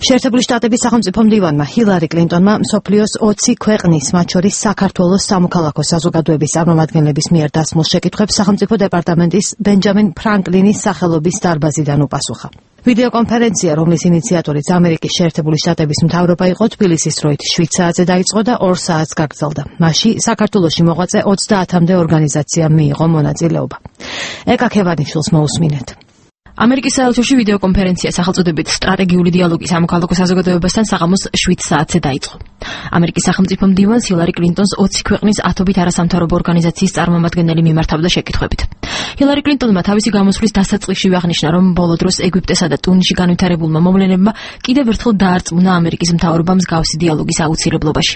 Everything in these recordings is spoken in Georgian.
შეერთებული შტატების სახელმწიფო მდივანმა ჰილარი კლინტონმა მსოფლიოს 20 ქვეყნის, მათ შორის საქართველოს სამოქალაქო საზოგადოების წარმომადგენლების მიერ დასმულ შეკითხვებს სახელმწიფო დეპარტამენტის ბენჯამინ ფრანკლინის სახელობის დარბაზიდან უპასუხა. ვიდეოკონფერენცია, რომლის ინიციატორიც ამერიკის შეერთებული შტატების მთავრობა იყო, თბილისის დროით 7 საათზე დაიწყო და 2 საათს გაგრძელდა. მასში საქართველოში მოღვაწე 30-მდე ორგანიზაციამ მიიღო მონაწილეობა. ეკა ქევანიშვილს მოусმინეთ. ამერიკის საელჩოში ვიდეოკონფერენცია სახელწოდებით სტრატეგიული დიალოგი სამოქალაქო საზოგადოებასთან საღამოს 7 საათზე დაიწყო. ამერიკის სახელმწიფო მდივანს ჰილარი კლინტონს 20 ქვეყნის ათობით არასამთავრობო ორგანიზაციის წარმომადგენელი მიმართავდა შეკითხვებით. ჰილარი კლინტონმა თავისი გამოსვლის დასაწყისში აღნიშნა, რომ ბოლო დროს ეგვიპტესა და ტუნისში განვითარებულმა მოვლენებმა კიდევ ერთხელ დაარწმუნა ამერიკის მთავრობა მსგავსი დიალოგის აუცილებლობაში.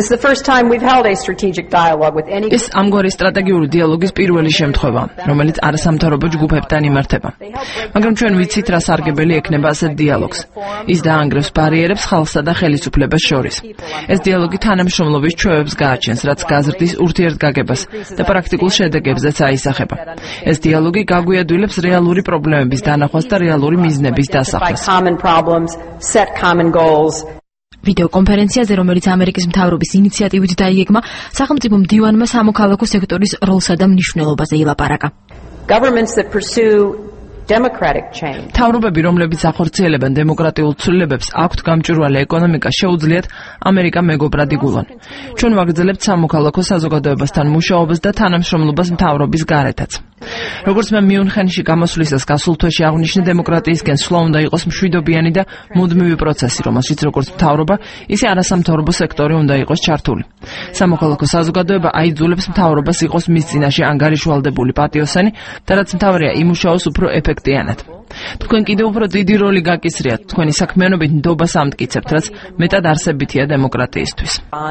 ეს ამგვარი სტრატეგიული დიალოგის პირველი შემთხვევა, რომელიც არასამთავრობო ჯგუფებთან იმართება. მაგრამ ჩვენ ვიცით, რა სარგებელი ექნება ასეთ დიალოგს. ის დაანგრევს ბარიერებს ხალხსა და ხელისუფლებას შორის. ეს დიალოგი თანამშრომლობის ჩვევებს გააჩენს, რაც გაზრდის ურთიერთგაგებას და პრაქტიკულ შედეგებზეც აისახება. ეს დიალოგი გაგვიადვილებს რეალური პრობლემების დანახვას და რეალური მიზნების დასახლებას. ვიდეოკონფერენციაზე, რომელიც ამერიკის მთავრობის ინიციატივით დაიგეგმა, სახელმწიფო მდივანმა სამოქალაქო სექტორის როლსა და მნიშვნელობაზე ილაპარაკა. მთავრობები, რომლებიც ახორციელებენ დემოკრატიულ ცვლილებებს, აქვთ გამჭვირვალე ეკონომიკა, შეუძლიათ ამერიკა მეგობრად იგულონ. ჩვენ ვაგრძელებთ სამოქალაქო საზოგადოებასთან მუშაობას და თანამშრომლობას მთავრობის გარეთაც. როგორც მე მიუნხენში გამოსვლისას გასულ თვეში აღვნიშნე, დემოკრატიისკენ სვლა უნდა იყოს მშვიდობიანი და მუდმივი პროცესი, რომელშიც როგორც მთავრობა, ისე არასამთავრობო სექტორი უნდა იყოს ჩართული. სამოქალაქო საზოგადოება აიძულებს მთავრობას იყოს მის წინაშე ანგარიშვალდებული პატიოსანი და რაც მთავარია, იმუშაოს უფრო ეფექტიანად. თქვენ კიდევ უფრო დიდი როლი გაკისრიათ, თქვენი საქმიანობით ნდობას ამტკიცებთ, რაც მეტად არსებითია დემოკრატიისთვის.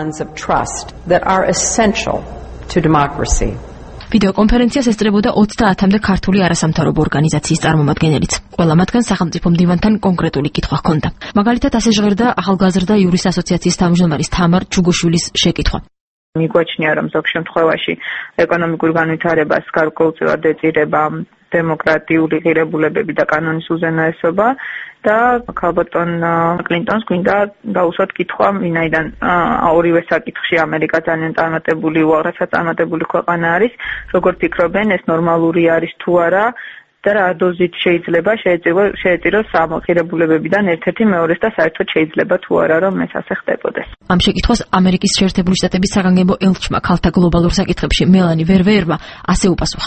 ვიდეოკონფერენციას ესწრებოდა 30-მდე ქართული არასამთავრობო ორგანიზაციის წარმომადგენელიც. ყველა მათგან სახელმწიფო მდივანთან კონკრეტული კითხვა ჰქონდა. მაგალითად, ასე ჟღერდა ახალგაზრდა იურის ასოციაციის თავმჯდომარის თამარ ჩუგუშვილის შეკითხვა. მიგვაჩნია, რომ ზოგ შემთხვევაში ეკონომიკურ განვითარებას გარკვეულწილად ეწირება დემოკრატიული ღირებულებები და კანონის უზენაესობა და ქალბატონ კლინტონს გვინდა დაუსვათ კითხვა, ვინაიდან ორივე საკითხში ამერიკა ძალიან წარმატებული, უაღრესად წარმატებული ქვეყანა არის, როგორ ფიქრობენ, ეს ნორმალური არის თუ არა და რა დოზით შეიძლება შეეწიროს ამ ღირებულებებიდან ერთ-ერთი მეორეს და საერთოდ შეიძლება თუ არა, რომ ეს ასე ხდებოდეს. ამ შეკითხვას ამერიკის შეერთებული შტატების საგანგებო ელჩმა ქალთა გლობალურ საკითხებში მელანი ვერვერმა ასე უპასუხა.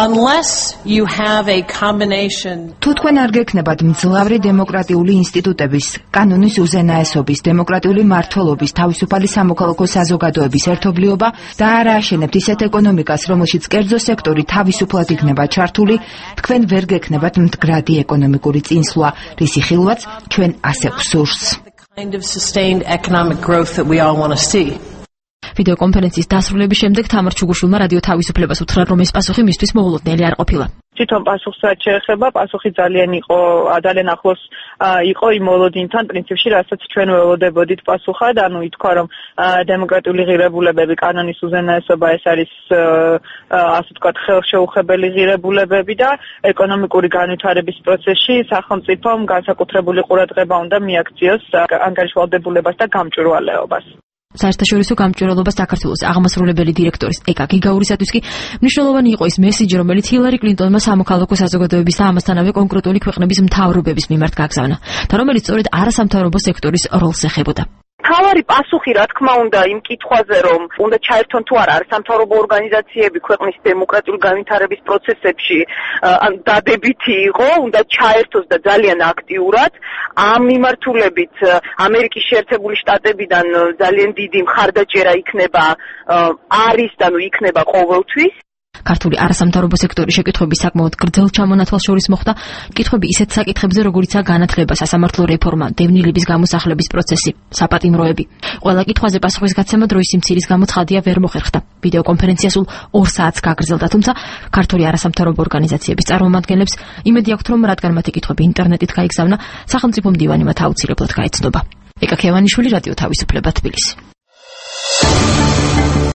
თუ თქვენ არ გექნებათ მძლავრი დემოკრატიული ინსტიტუტების, კანონის უზენაესობის, დემოკრატიული მმართველობის, თავისუფალი სამოქალაქო საზოგადოების ერთობლიობა და არ ააშენებთ ისეთ ეკონომიკას, რომელშიც კერძო სექტორი თავისუფლად იქნება ჩართული, თქვენ ვერ გექნებათ მდგრადი ეკონომიკური წინსვლა, რისი ხილვაც ჩვენ ასე გვსურს. ვიდეოკონფერენციის დასრულების შემდეგ თამარ ჩუგუშვილმა რადიო თავისუფლებას უთხრა, რომ ეს პასუხი მისთვის მოულოდნელი არ ყოფილა. თვითონ პასუხს რაც შეეხება, პასუხი ძალიან ახლოს იყო იმ მოლოდინთან, პრინციპში, რასაც ჩვენ ველოდებოდით პასუხად, ანუ ითქვა, რომ დემოკრატიული ღირებულებები, კანონის უზენაესობა ეს არის ასე ვთქვათ, ხელშეუხებელი ღირებულებები და ეკონომიკური განვითარების პროცესში სახელმწიფომ განსაკუთრებული ყურადღება უნდა მიაქციოს ანგარიშვალდებულებას და გამჭვირვალეობას. საერთაშორისო გამჭვირვალობა საქართველოს აღმასრულებელი დირექტორის ეკა გიგაურისათვის კი მნიშვნელოვანი იყო ის მესიჯი, რომელიც ჰილარი კლინტონმა სამოქალაქო საზოგადოების და ამასთანავე კონკრეტული ქვეყნების მთავრობების მიმართ გაგზავნა და რომელიც სწორედ არასამთავრობო სექტორის როლს ეხებოდა. მთავარი პასუხი, რა თქმა უნდა, იმ კითხვაზე, რომ უნდა ჩაერთონ თუ არა სამთავრობო ორგანიზაციები ქვეყნის დემოკრატიული განვითარების პროცესებში, დადებითი იყო, უნდა ჩაერთოს და ძალიან აქტიურად. ამ მიმართულებით ამერიკის შეერთებული შტატებიდან ძალიან დიდი მხარდაჭერა იქნება ყოველთვის. ქართული არასამთავრობო სექტორის შეკითხვების საკმაოდ გრძელ ჩამონათვალს შორის მოხდა კითხვები ისეთ საკითხებზე, როგორიცაა განათლება, სასამართლო რეფორმა, დევნილების გამოსახლების პროცესი, საპატიმროები. ყველა კითხვაზე პასუხის გაცემა დროის სიმცირის გამო ცხადია ვერ მოხერხდა. ვიდეოკონფერენცია სულ 2 საათს გაგრძელდა, თუმცა ქართული არასამთავრობო ორგანიზაციების წარმომადგენლებს იმედი აქვთ, რომ რადგან მათი კითხვები ინტერნეტით გაიგზავნა, სახელმწიფო მდივანი მათ აუცილებლად გაეცნობა. ეკა ქევანიშვილი, რადიო თავისუფლება, თბილისი.